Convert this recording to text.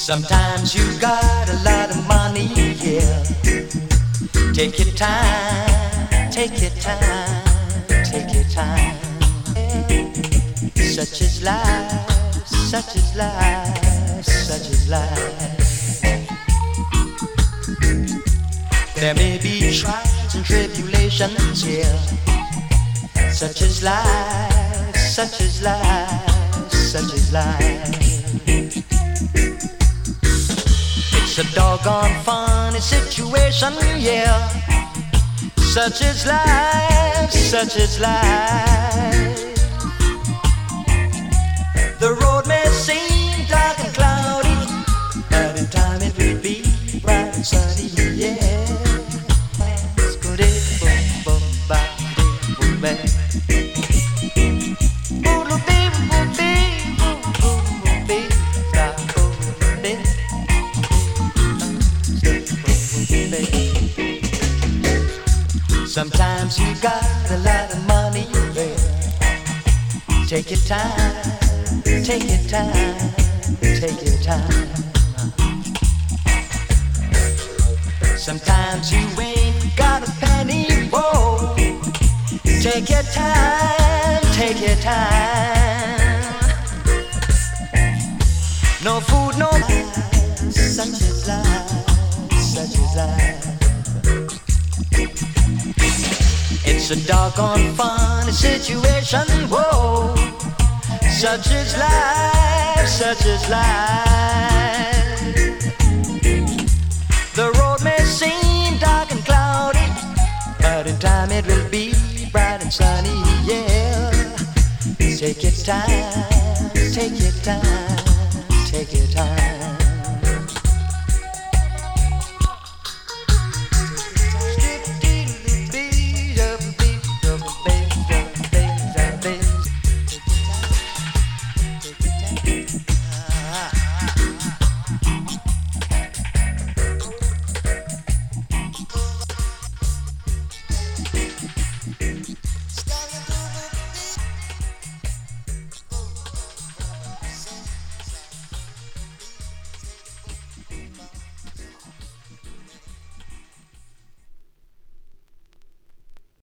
Sometimes you got a lot of money, yeah. Take your time, take your time, take your time. Such is life, such is life, such is life. There may be trials and tribulations, yeah. Such is life, such is life, such is life. It's a doggone funny situation, yeah. Such is life, such is life. The road may seem dark and cloudy, but in time it will be bright and sunny, yeah. Sometimes you got a lot of money, yeah. Take your time, take your time, take your time. Sometimes you ain't got a penny, whoa. Take your time, take your time. No food, no life, such is life, such is life. It's a doggone funny situation, whoa. Such is life, such is life. The road may seem dark and cloudy, but in time it will be bright and sunny, yeah. Take your time, take your time, take your time.